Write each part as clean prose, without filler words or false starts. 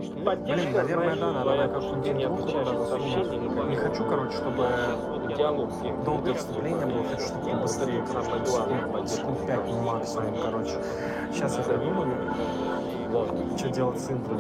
Блин, наверное, да, надо как-то день не хочу, короче, чтобы долгое вступление было, хочу, чтобы побыстрее, секунд 5 максимум, короче. Сейчас я придумаю, что делать с интро.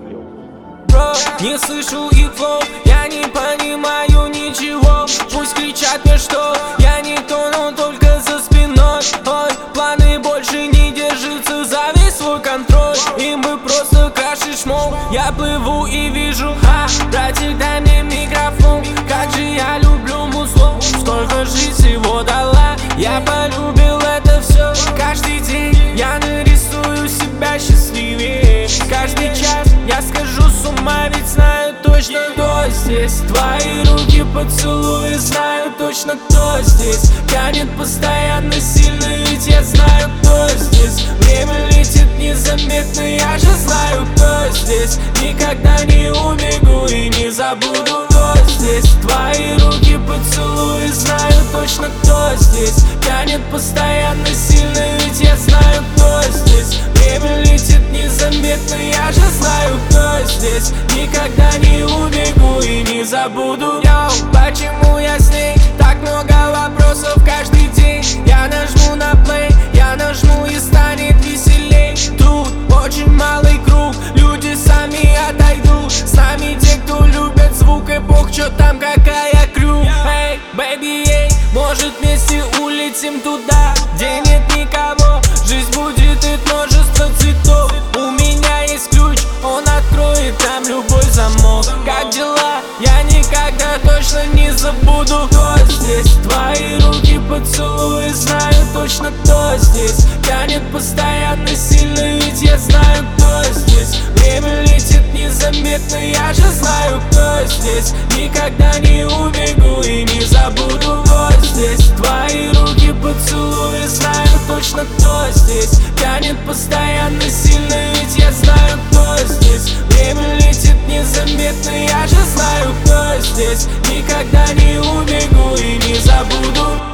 Не слышу их флоу, я не понимаю ничего. Пусть кричат мне, что я не то, но только за спиной. Ой, планы больше не держатся за весь свой контроль. Им бы просто крашишь, мол, я плыву и вижу. Братик, дай мне микрофон, как же я люблю музло. Сколько жизнь его дала, я полюбил это все. Каждый день я нарисую себя счастливее. Каждый час я схожу с ума, ведь знаю точно, кто здесь. Твои руки поцелуи, знаю точно, кто здесь. Тянет постоянно сильно, ведь я знаю, кто здесь. Время летит незаметно, я же знаю, кто здесь. Никогда не убегу и не забуду, кто здесь. Твои руки поцелуи, знаю точно, кто здесь. Тянет постоянно сильно, ведь я знаю, кто здесь. Время летит незаметно, я же знаю, кто здесь. Никогда не убегу и не забуду. Йоу, почему я с ней? Так много вопросов каждый день. Я нажму на плей, я нажму и станет веселей. Тут очень малый круг, люди сами отойдут. С нами те, кто любят звук и бог, чё там, какая крю. Эй, бэйби, эй, может вместе улетим туда, где нет никого. Жизнь будет и множество цветов. У меня есть ключ, он откроет там любой замок. Как дела? Я никогда точно не забуду, кто здесь. Твои руки поцелуи, знаю точно, кто здесь. Тянет постоянно сильно, ведь я знаю, кто здесь. Время летит незаметно, я же знаю, кто здесь. Никогда не убегу и не забуду, кто здесь. Твои руки поцелуи, знаю точно, кто здесь. Тянет постоянно сильно, ведь я знаю, кто здесь. Время летит незаметно, я же знаю, кто здесь. Никогда не убегу и не забуду.